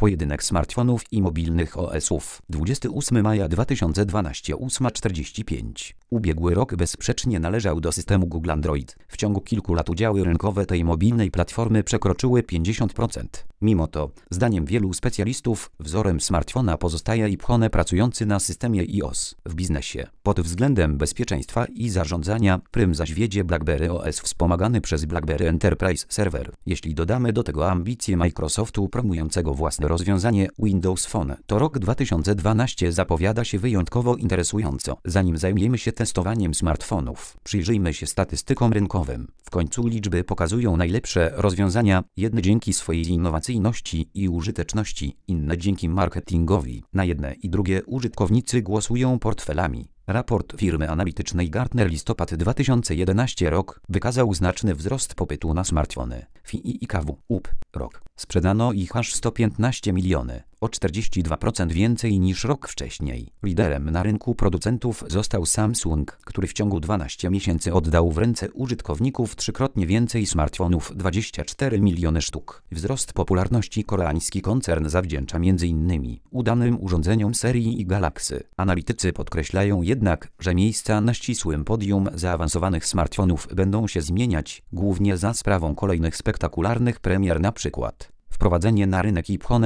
pojedynek smartfonów i mobilnych OS-ów. 28 maja 2012, 8:45. Ubiegły rok bezsprzecznie należał do systemu Google Android. W ciągu kilku lat udziały rynkowe tej mobilnej platformy przekroczyły 50%. Mimo to, zdaniem wielu specjalistów, wzorem smartfona pozostaje iPhone pracujący na systemie iOS. W biznesie, pod względem bezpieczeństwa i zarządzania, prym zaś wiedzie BlackBerry OS wspomagany przez BlackBerry Enterprise Server. Jeśli dodamy do tego ambicje Microsoftu promującego własne rozwiązanie Windows Phone, to rok 2012 zapowiada się wyjątkowo interesująco. Zanim zajmiemy się testowaniem smartfonów, przyjrzyjmy się statystykom rynkowym. W końcu liczby pokazują najlepsze rozwiązania, jedne dzięki swojej innowacyjności i użyteczności, inne dzięki marketingowi. Na jedne i drugie użytkownicy głosują portfelami. Raport firmy analitycznej Gartner listopad 2011 rok wykazał znaczny wzrost popytu na smartfony. FIIKW rok. Sprzedano ich aż 115 miliony, o 42% więcej niż rok wcześniej. Liderem na rynku producentów został Samsung, który w ciągu 12 miesięcy oddał w ręce użytkowników trzykrotnie więcej smartfonów, 24 miliony sztuk. Wzrost popularności koreański koncern zawdzięcza m.in. udanym urządzeniom serii Galaxy. Analitycy podkreślają jednak, że miejsca na ścisłym podium zaawansowanych smartfonów będą się zmieniać, głównie za sprawą kolejnych spektakularnych premier, np. wprowadzenie na rynek iPhone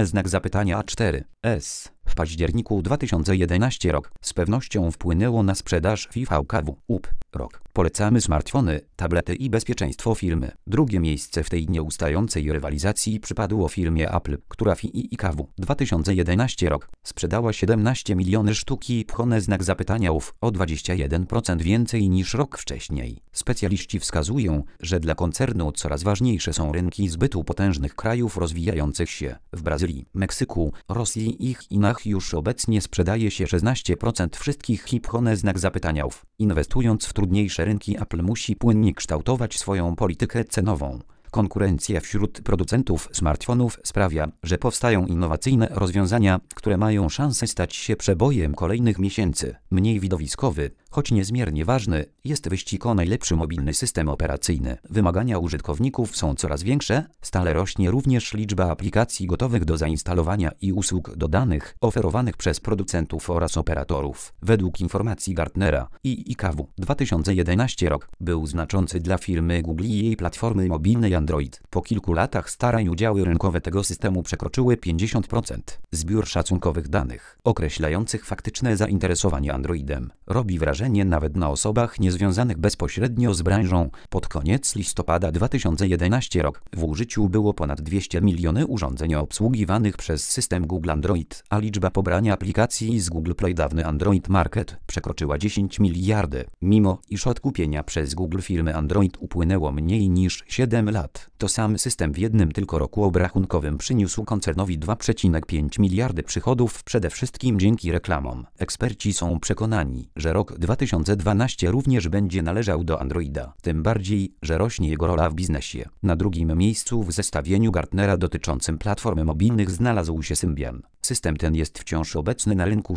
A4s w październiku 2011 rok z pewnością wpłynęło na sprzedaż FIIKW rok. Polecamy smartfony, tablety i bezpieczeństwo firmy. Drugie miejsce w tej nieustającej rywalizacji przypadło firmie Apple, która FIIKW 2011 rok sprzedała 17 miliony sztuk iPhone o 21% więcej niż rok wcześniej. Specjaliści wskazują, że dla koncernu coraz ważniejsze są rynki zbytu potężnych krajów rozwijających się. W Brazylii, Meksyku, Rosji i Chinach już obecnie sprzedaje się 16% wszystkich iPhone Inwestując w trudniejsze rynki, Apple musi płynnie kształtować swoją politykę cenową. Konkurencja wśród producentów smartfonów sprawia, że powstają innowacyjne rozwiązania, które mają szansę stać się przebojem kolejnych miesięcy. Mniej widowiskowy, choć niezmiernie ważny, jest wyścig o najlepszy mobilny system operacyjny. Wymagania użytkowników są coraz większe, stale rośnie również liczba aplikacji gotowych do zainstalowania i usług dodanych oferowanych przez producentów oraz operatorów. Według informacji Gartnera, FIIKW 2011 rok był znaczący dla firmy Google i jej platformy mobilnej Android. Po kilku latach starań udziały rynkowe tego systemu przekroczyły 50%. Zbiór szacunkowych danych określających faktyczne zainteresowanie Androidem robi wrażenie nawet na osobach niezwiązanych bezpośrednio z branżą. Pod koniec listopada 2011 rok w użyciu było ponad 200 miliony urządzeń obsługiwanych przez system Google Android, a liczba pobrania aplikacji z Google Play, dawny Android Market, przekroczyła 10 miliardy. Mimo iż od kupienia przez Google firmy Android upłynęło mniej niż 7 lat, to sam system w jednym tylko roku obrachunkowym przyniósł koncernowi 2,5 miliardy przychodów, przede wszystkim dzięki reklamom. Eksperci są przekonani, że rok 2012 również będzie należał do Androida, tym bardziej, że rośnie jego rola w biznesie. Na drugim miejscu w zestawieniu Gartnera dotyczącym platform mobilnych znalazł się Symbian. System ten jest wciąż obecny na rynku,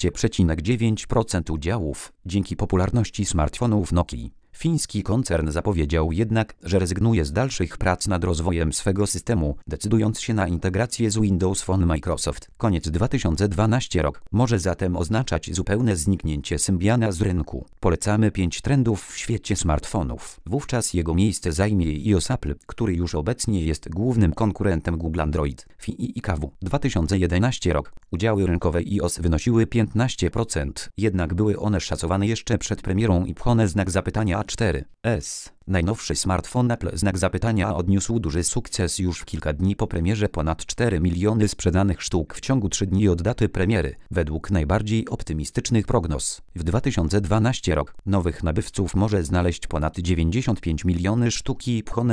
16,9% udziałów, dzięki popularności smartfonów Nokii. Fiński koncern zapowiedział jednak, że rezygnuje z dalszych prac nad rozwojem swego systemu, decydując się na integrację z Windows Phone Microsoft. Koniec 2012 rok może zatem oznaczać zupełne zniknięcie Symbiana z rynku. Polecamy 5 trendów w świecie smartfonów. Wówczas jego miejsce zajmie iOS Apple, który już obecnie jest głównym konkurentem Google Android. FIIKW 2011 rok. Udziały rynkowe iOS wynosiły 15%, jednak były one szacowane jeszcze przed premierą iPhone A4s. Najnowszy smartfon Apple odniósł duży sukces już w kilka dni po premierze, ponad 4 miliony sprzedanych sztuk w ciągu 3 dni od daty premiery, według najbardziej optymistycznych prognoz. W 2012 rok nowych nabywców może znaleźć ponad 95 miliony sztuk iPhone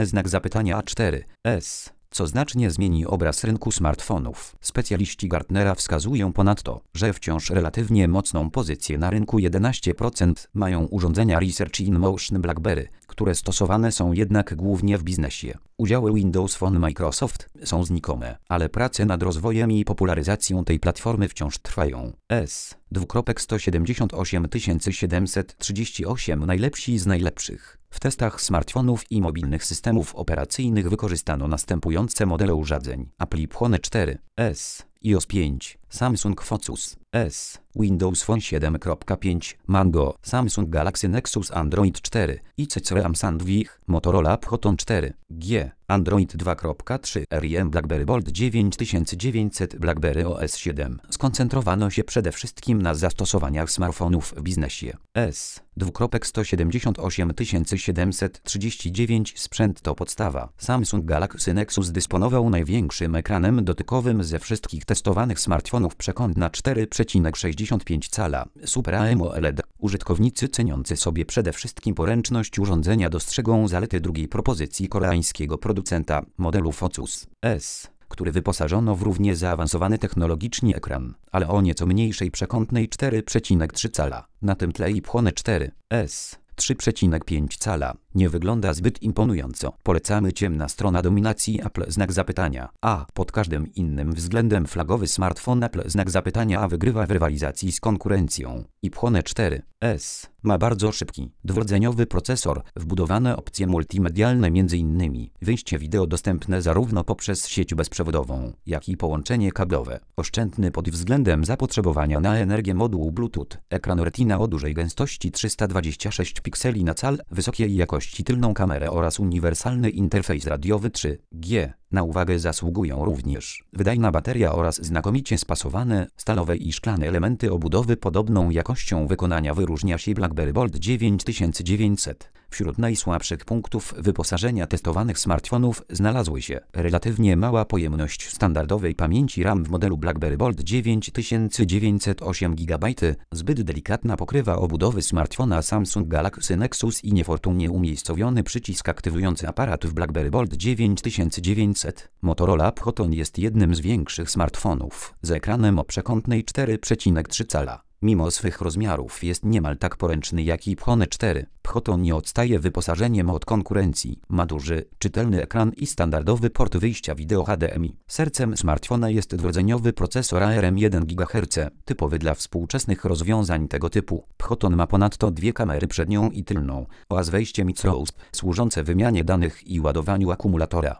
A4s, co znacznie zmieni obraz rynku smartfonów. Specjaliści Gartnera wskazują ponadto, że wciąż relatywnie mocną pozycję na rynku 11% mają urządzenia Research in Motion BlackBerry, które stosowane są jednak głównie w biznesie. Udziały Windows Phone Microsoft są znikome, ale prace nad rozwojem i popularyzacją tej platformy wciąż trwają. S.178 738 najlepsi z najlepszych. W testach smartfonów i mobilnych systemów operacyjnych wykorzystano następujące modele urządzeń: Apple iPhone 4, S, iOS 5, Samsung Focus, S, Windows Phone 7.5, Mango, Samsung Galaxy Nexus Android 4, ICCM Sandwich, Motorola Photon 4, G, Android 2.3, RIM BlackBerry Bold 9900 BlackBerry OS 7. Skoncentrowano się przede wszystkim na zastosowaniach smartfonów w biznesie. S.178 739 sprzęt to podstawa. Samsung Galaxy Nexus dysponował największym ekranem dotykowym ze wszystkich testowanych smartfonów, przekątna 4,65 cala, Super AMOLED. Użytkownicy ceniący sobie przede wszystkim poręczność urządzenia dostrzegą zalety drugiej propozycji koreańskiego producenta, modelu Focus S, który wyposażono w równie zaawansowany technologicznie ekran, ale o nieco mniejszej przekątnej 4,3 cala. Na tym tle iPhone 4 S 3,5 cala nie wygląda zbyt imponująco. Polecamy ciemna strona dominacji Apple znak zapytania. A pod każdym innym względem flagowy smartfon Apple znak zapytania A wygrywa w rywalizacji z konkurencją. iPhone 4 S ma bardzo szybki, dwurdzeniowy procesor, wbudowane opcje multimedialne, m.in. wyjście wideo dostępne zarówno poprzez sieć bezprzewodową, jak i połączenie kablowe. Oszczędny pod względem zapotrzebowania na energię moduł Bluetooth, ekran Retina o dużej gęstości 326 pikseli na cal, wysokiej jakości tylną kamerę oraz uniwersalny interfejs radiowy 3G. Na uwagę zasługują również wydajna bateria oraz znakomicie spasowane stalowe i szklane elementy obudowy. Podobną jakością wykonania wyróżnia się BlackBerry Bold 9900. Wśród najsłabszych punktów wyposażenia testowanych smartfonów znalazły się relatywnie mała pojemność standardowej pamięci RAM w modelu BlackBerry Bold 9908 GB, zbyt delikatna pokrywa obudowy smartfona Samsung Galaxy Nexus i niefortunnie umiejscowiony przycisk aktywujący aparat w BlackBerry Bold 9900. Motorola Photon jest jednym z większych smartfonów z ekranem o przekątnej 4,3 cala. Mimo swych rozmiarów jest niemal tak poręczny jak iPhone 4. Photon nie odstaje wyposażeniem od konkurencji. Ma duży, czytelny ekran i standardowy port wyjścia wideo HDMI. Sercem smartfona jest dwurdzeniowy procesor ARM 1 GHz, typowy dla współczesnych rozwiązań tego typu. Photon ma ponadto dwie kamery przednią i tylną oraz wejście microUSB służące wymianie danych i ładowaniu akumulatora.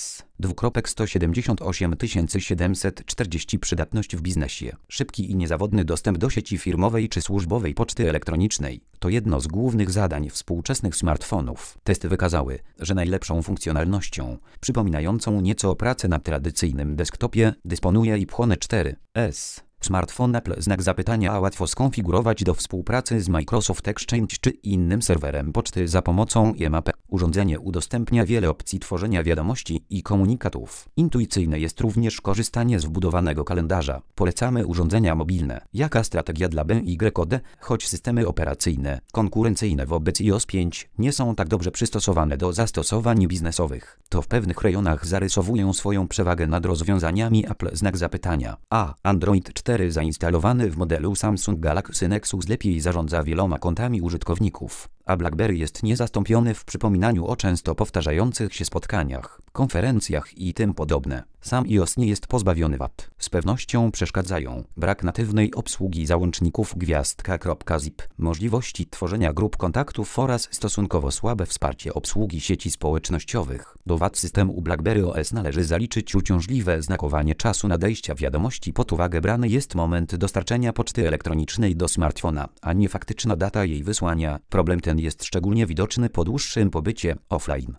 S.178 740 przydatność w biznesie. Szybki i niezawodny dostęp do sieci firmowej czy służbowej poczty elektronicznej to jedno z głównych zadań współczesnych smartfonów. Testy wykazały, że najlepszą funkcjonalnością, przypominającą nieco pracę na tradycyjnym desktopie, dysponuje iPhone 4 S. Smartfon Apple znak zapytania A łatwo skonfigurować do współpracy z Microsoft Exchange czy innym serwerem poczty za pomocą IMAP. Urządzenie udostępnia wiele opcji tworzenia wiadomości i komunikatów. Intuicyjne jest również korzystanie z wbudowanego kalendarza. Polecamy urządzenia mobilne. Jaka strategia dla BYD? Choć systemy operacyjne konkurencyjne wobec iOS 5 nie są tak dobrze przystosowane do zastosowań biznesowych, to w pewnych rejonach zarysowują swoją przewagę nad rozwiązaniami Apple znak zapytania A. Android 4 zainstalowany w modelu Samsung Galaxy Nexus lepiej zarządza wieloma kontami użytkowników, a BlackBerry jest niezastąpiony w przypominaniu o często powtarzających się spotkaniach, konferencjach i tym podobne. Sam iOS nie jest pozbawiony wad. Z pewnością przeszkadzają brak natywnej obsługi załączników gwiazdka.zip, możliwości tworzenia grup kontaktów oraz stosunkowo słabe wsparcie obsługi sieci społecznościowych. Do wad systemu BlackBerry OS należy zaliczyć uciążliwe znakowanie czasu nadejścia wiadomości. Pod uwagę brany jest moment dostarczenia poczty elektronicznej do smartfona, a nie faktyczna data jej wysłania. Problem ten jest szczególnie widoczny po dłuższym pobycie offline.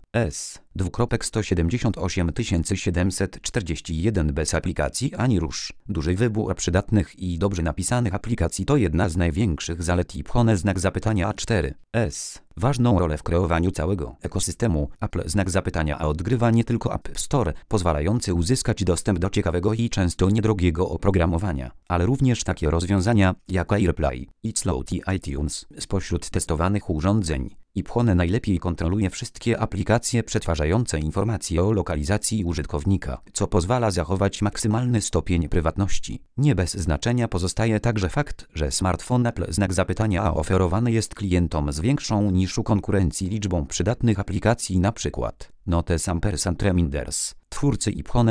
S.178 741 bez aplikacji ani rusz. Duży wybór przydatnych i dobrze napisanych aplikacji to jedna z największych zalet iPhone znak zapytania A4 S. Ważną rolę w kreowaniu całego ekosystemu Apple znak zapytania A odgrywa nie tylko App Store, pozwalający uzyskać dostęp do ciekawego i często niedrogiego oprogramowania, ale również takie rozwiązania jak AirPlay i Slow iTunes. Spośród testowanych urządzeń IPhone najlepiej kontroluje wszystkie aplikacje przetwarzające informacje o lokalizacji użytkownika, co pozwala zachować maksymalny stopień prywatności. Nie bez znaczenia pozostaje także fakt, że smartfon Apple A oferowany jest klientom z większą niż u konkurencji liczbą przydatnych aplikacji, np. Notes & Reminders. Twórcy iPhone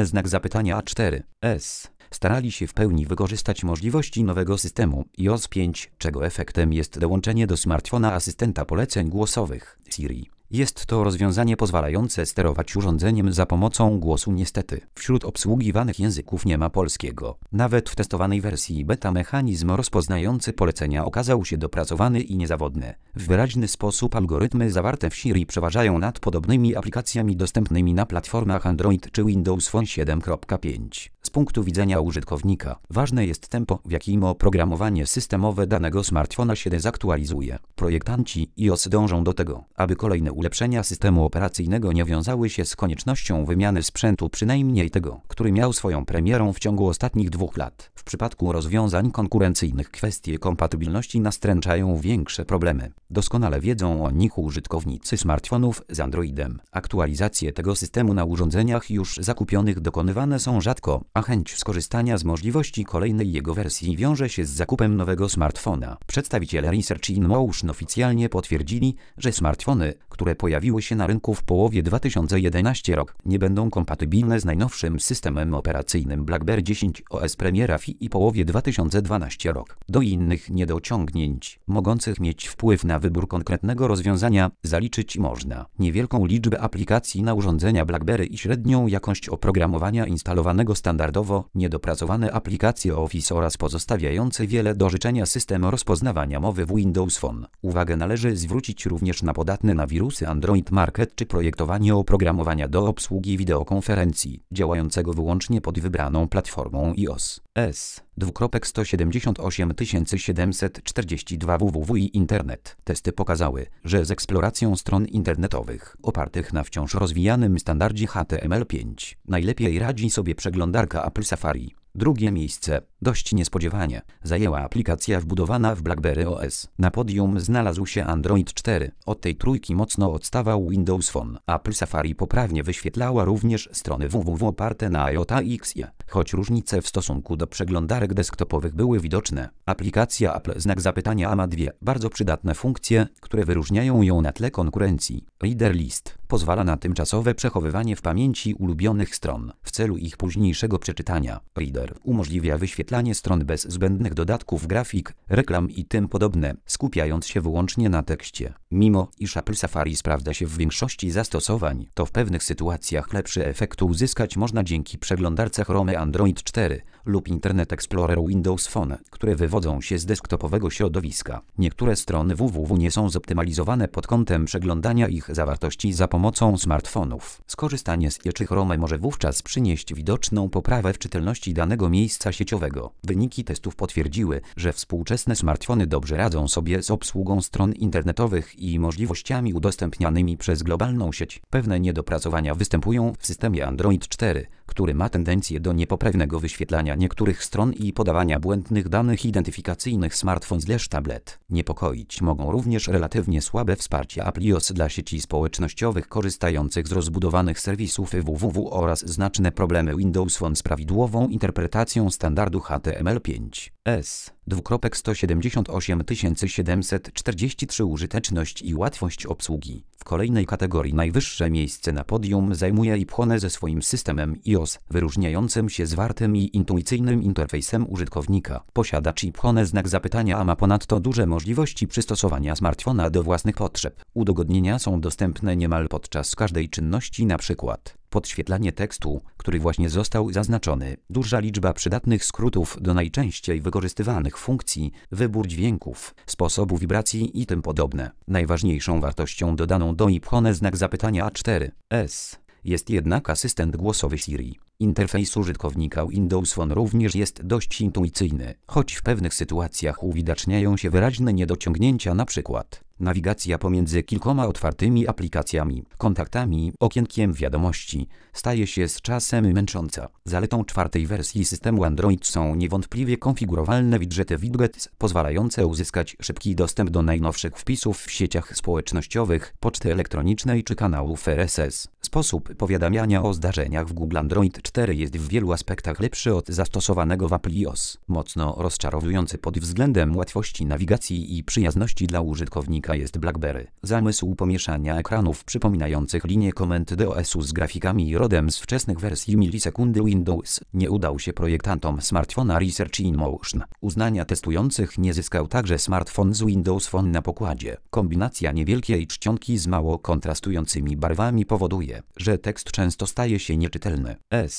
A4s starali się w pełni wykorzystać możliwości nowego systemu iOS 5, czego efektem jest dołączenie do smartfona asystenta poleceń głosowych Siri. Jest to rozwiązanie pozwalające sterować urządzeniem za pomocą głosu. Niestety, wśród obsługiwanych języków nie ma polskiego. Nawet w testowanej wersji beta mechanizm rozpoznający polecenia okazał się dopracowany i niezawodny. W wyraźny sposób algorytmy zawarte w Siri przeważają nad podobnymi aplikacjami dostępnymi na platformach Android czy Windows Phone 7.5. Z punktu widzenia użytkownika, ważne jest tempo, w jakim oprogramowanie systemowe danego smartfona się dezaktualizuje. Projektanci iOS dążą do tego, aby kolejne ulepszenia systemu operacyjnego nie wiązały się z koniecznością wymiany sprzętu, przynajmniej tego, który miał swoją premierę w ciągu ostatnich 2 lat. W przypadku rozwiązań konkurencyjnych kwestie kompatybilności nastręczają większe problemy. Doskonale wiedzą o nich użytkownicy smartfonów z Androidem. Aktualizacje tego systemu na urządzeniach już zakupionych dokonywane są rzadko, a chęć skorzystania z możliwości kolejnej jego wersji wiąże się z zakupem nowego smartfona. Przedstawiciele Research in Motion oficjalnie potwierdzili, że smartfony, które pojawiły się na rynku w połowie 2011 roku, nie będą kompatybilne z najnowszym systemem operacyjnym BlackBerry 10 OS premiera w i połowie 2012 roku. Do innych niedociągnięć, mogących mieć wpływ na wybór konkretnego rozwiązania, zaliczyć można niewielką liczbę aplikacji na urządzenia BlackBerry i średnią jakość oprogramowania instalowanego standardowo, niedopracowane aplikacje Office oraz pozostawiający wiele do życzenia system rozpoznawania mowy w Windows Phone. Uwagę należy zwrócić również na podatny na wirusy Android Market czy projektowanie oprogramowania do obsługi wideokonferencji, działającego wyłącznie pod wybraną platformą iOS. 2.178 www i Internet. Testy pokazały, że z eksploracją stron internetowych opartych na wciąż rozwijanym standardzie HTML5 najlepiej radzi sobie przeglądarka Apple Safari. Drugie miejsce, dość niespodziewanie, zajęła aplikacja wbudowana w BlackBerry OS. Na podium znalazł się Android 4. Od tej trójki mocno odstawał Windows Phone. Apple Safari poprawnie wyświetlała również strony www oparte na iOS XE, choć różnice w stosunku do przeglądarek desktopowych były widoczne. Aplikacja Apple ma 2 bardzo przydatne funkcje, które wyróżniają ją na tle konkurencji. Reader List pozwala na tymczasowe przechowywanie w pamięci ulubionych stron w celu ich późniejszego przeczytania. Reader umożliwia wyświetlanie stron bez zbędnych dodatków grafik, reklam i tym podobne, skupiając się wyłącznie na tekście. Mimo iż Apple Safari sprawdza się w większości zastosowań, to w pewnych sytuacjach lepszy efekt uzyskać można dzięki przeglądarce Chrome Android 4 lub Internet Explorer Windows Phone, które wywodzą się z desktopowego środowiska. Niektóre strony www nie są zoptymalizowane pod kątem przeglądania ich zawartości za pomocą smartfonów. Skorzystanie z czy Chrome może wówczas przynieść widoczną poprawę w czytelności danego miejsca sieciowego. Wyniki testów potwierdziły, że współczesne smartfony dobrze radzą sobie z obsługą stron internetowych i możliwościami udostępnianymi przez globalną sieć. Pewne niedopracowania występują w systemie Android 4, który ma tendencję do niepoprawnego wyświetlania niektórych stron i podawania błędnych danych identyfikacyjnych smartfon/tablet. Niepokoić mogą również relatywnie słabe wsparcie Apple iOS dla sieci społecznościowych korzystających z rozbudowanych serwisów www oraz znaczne problemy Windows Phone z prawidłową interpretacją standardu HTML5. 2.178 użyteczność i łatwość obsługi. W kolejnej kategorii najwyższe miejsce na podium zajmuje iPhone ze swoim systemem iOS, wyróżniającym się zwartym i intuicyjnym interfejsem użytkownika. Posiadacz iPhone ma ponadto duże możliwości przystosowania smartfona do własnych potrzeb. Udogodnienia są dostępne niemal podczas każdej czynności, np. podświetlanie tekstu, który właśnie został zaznaczony, duża liczba przydatnych skrótów do najczęściej wykorzystywanych funkcji, wybór dźwięków, sposobu wibracji i tym podobne. Najważniejszą wartością dodaną do iPhone A4s jest jednak asystent głosowy Siri. Interfejs użytkownika Windows Phone również jest dość intuicyjny, choć w pewnych sytuacjach uwidaczniają się wyraźne niedociągnięcia, np. Nawigacja pomiędzy kilkoma otwartymi aplikacjami, kontaktami, okienkiem wiadomości staje się z czasem męcząca. Zaletą czwartej wersji systemu Android są niewątpliwie konfigurowalne widgety pozwalające uzyskać szybki dostęp do najnowszych wpisów w sieciach społecznościowych, poczty elektronicznej czy kanałów RSS. Sposób powiadamiania o zdarzeniach w Google Android 4 jest w wielu aspektach lepszy od zastosowanego w Apple iOS. Mocno rozczarowujący pod względem łatwości nawigacji i przyjazności dla użytkownika jest BlackBerry. Zamysł pomieszania ekranów przypominających linię komend DOS-u z grafikami rodem z wczesnych wersji milisekundy Windows nie udał się projektantom smartfona Research in Motion. Uznania testujących nie zyskał także smartfon z Windows Phone na pokładzie. Kombinacja niewielkiej czcionki z mało kontrastującymi barwami powoduje, że tekst często staje się nieczytelny.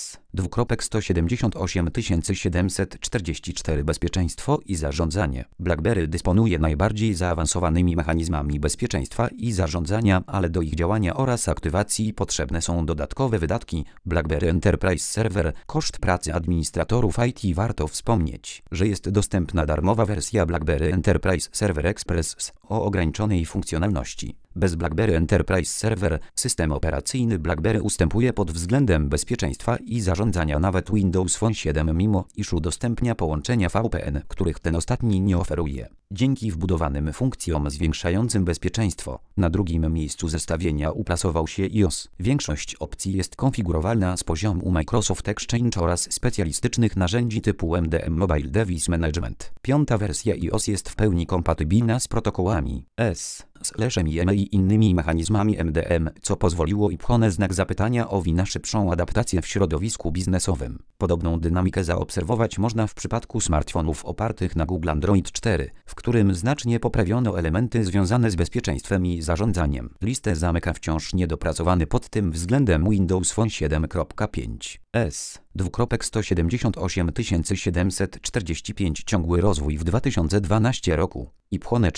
S.178 Bezpieczeństwo i zarządzanie. BlackBerry dysponuje najbardziej zaawansowanymi mechanizmami bezpieczeństwa i zarządzania, ale do ich działania oraz aktywacji potrzebne są dodatkowe wydatki. BlackBerry Enterprise Server. Koszt pracy administratorów IT. Warto wspomnieć, że jest dostępna darmowa wersja BlackBerry Enterprise Server Express o ograniczonej funkcjonalności. Bez BlackBerry Enterprise Server system operacyjny BlackBerry ustępuje pod względem bezpieczeństwa i zarządzania nawet Windows Phone 7, mimo iż udostępnia połączenia VPN, których ten ostatni nie oferuje. Dzięki wbudowanym funkcjom zwiększającym bezpieczeństwo, na drugim miejscu zestawienia uplasował się iOS. Większość opcji jest konfigurowalna z poziomu Microsoft Exchange oraz specjalistycznych narzędzi typu MDM Mobile Device Management. Piąta wersja iOS jest w pełni kompatybilna z protokołami S/MIME i innymi mechanizmami MDM, co pozwoliło iPhone znak zapytania o szybszą adaptację w środowisku biznesowym. Podobną dynamikę zaobserwować można w przypadku smartfonów opartych na Google Android 4, w którym znacznie poprawiono elementy związane z bezpieczeństwem i zarządzaniem. Listę zamyka wciąż niedopracowany pod tym względem Windows Phone 7.5. S.178 ciągły rozwój w 2012 roku. iPhone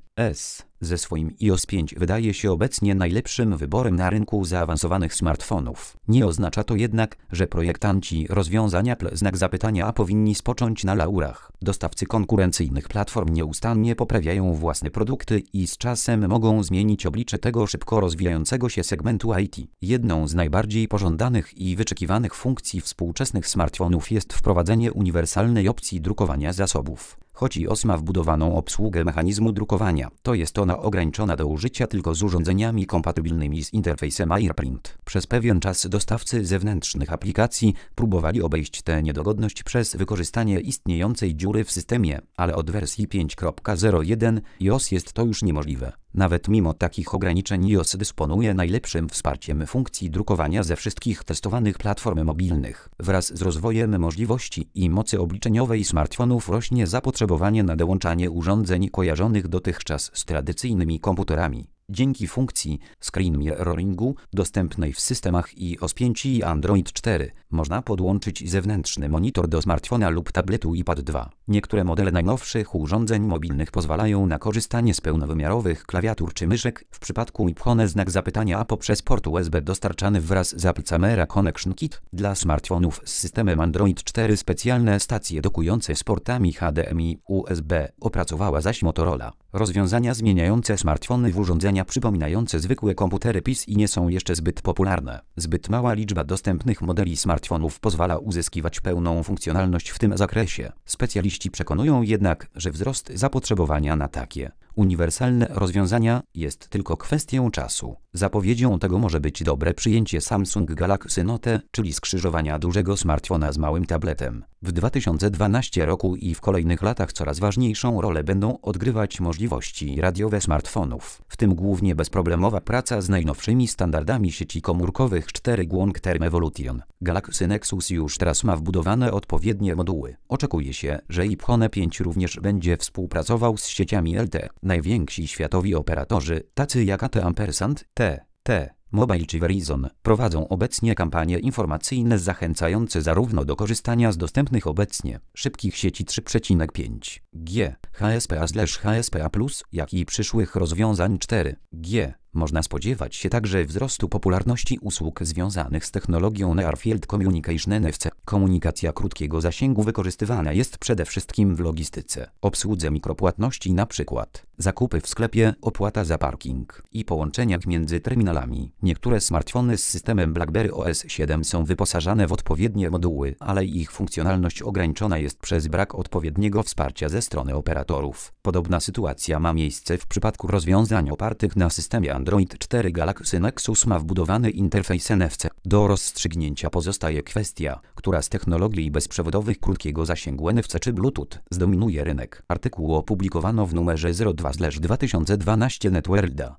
4S ze swoim iOS 5 wydaje się obecnie najlepszym wyborem na rynku zaawansowanych smartfonów. Nie oznacza to jednak, że projektanci rozwiązania znak zapytania powinni spocząć na laurach. Dostawcy konkurencyjnych platform nieustannie poprawiają własne produkty i z czasem mogą zmienić oblicze tego szybko rozwijającego się segmentu IT. Jedną z najbardziej pożądanych i wyczekiwanych funkcji współczesnych smartfonów jest wprowadzenie uniwersalnej opcji drukowania zasobów. Choć iOS ma wbudowaną obsługę mechanizmu drukowania, to jest ona ograniczona do użycia tylko z urządzeniami kompatybilnymi z interfejsem AirPrint. Przez pewien czas dostawcy zewnętrznych aplikacji próbowali obejść tę niedogodność przez wykorzystanie istniejącej dziury w systemie, ale od wersji 5.01 iOS jest to już niemożliwe. Nawet mimo takich ograniczeń iOS dysponuje najlepszym wsparciem funkcji drukowania ze wszystkich testowanych platform mobilnych. Wraz z rozwojem możliwości i mocy obliczeniowej smartfonów rośnie zapotrzebowanie na dołączanie urządzeń kojarzonych dotychczas z tradycyjnymi komputerami. Dzięki funkcji Screen Mirroringu dostępnej w systemach iOS 5 i Android 4 można podłączyć zewnętrzny monitor do smartfona lub tabletu iPad 2. Niektóre modele najnowszych urządzeń mobilnych pozwalają na korzystanie z pełnowymiarowych klawiatur czy myszek. W przypadku iPhone znak zapytania poprzez port USB dostarczany wraz z Apple Camera Connection Kit. Dla smartfonów z systemem Android 4 specjalne stacje dokujące z portami HDMI USB opracowała zaś Motorola. Rozwiązania zmieniające smartfony w urządzenia przypominające zwykłe komputery PC nie są jeszcze zbyt popularne. Zbyt mała liczba dostępnych modeli smartfonów pozwala uzyskiwać pełną funkcjonalność w tym zakresie. Specjaliści przekonują jednak, że wzrost zapotrzebowania na takie uniwersalne rozwiązania jest tylko kwestią czasu. Zapowiedzią tego może być dobre przyjęcie Samsung Galaxy Note, czyli skrzyżowania dużego smartfona z małym tabletem. W 2012 roku i w kolejnych latach coraz ważniejszą rolę będą odgrywać możliwości radiowe smartfonów, w tym głównie bezproblemowa praca z najnowszymi standardami sieci komórkowych 4G Long Term Evolution. Galaxy Nexus już teraz ma wbudowane odpowiednie moduły. Oczekuje się, że iPhone 5 również będzie współpracował z sieciami LTE. Najwięksi światowi operatorzy, tacy jak AT&T, Mobile czy Verizon, prowadzą obecnie kampanie informacyjne zachęcające zarówno do korzystania z dostępnych obecnie szybkich sieci 3,5G HSPA/HSPA+, jak i przyszłych rozwiązań 4G Można spodziewać się także wzrostu popularności usług związanych z technologią Near Field Communication NFC. Komunikacja krótkiego zasięgu wykorzystywana jest przede wszystkim w logistyce, obsłudze mikropłatności, np. zakupy w sklepie, opłata za parking i połączeniach między terminalami. Niektóre smartfony z systemem BlackBerry OS 7 są wyposażane w odpowiednie moduły, ale ich funkcjonalność ograniczona jest przez brak odpowiedniego wsparcia ze strony operatorów. Podobna sytuacja ma miejsce w przypadku rozwiązań opartych na systemie Android 4. Galaxy Nexus ma wbudowany interfejs NFC. Do rozstrzygnięcia pozostaje kwestia, która z technologii bezprzewodowych krótkiego zasięgu NFC czy Bluetooth zdominuje rynek. Artykuł opublikowano w numerze 02/2012 NetWorlda.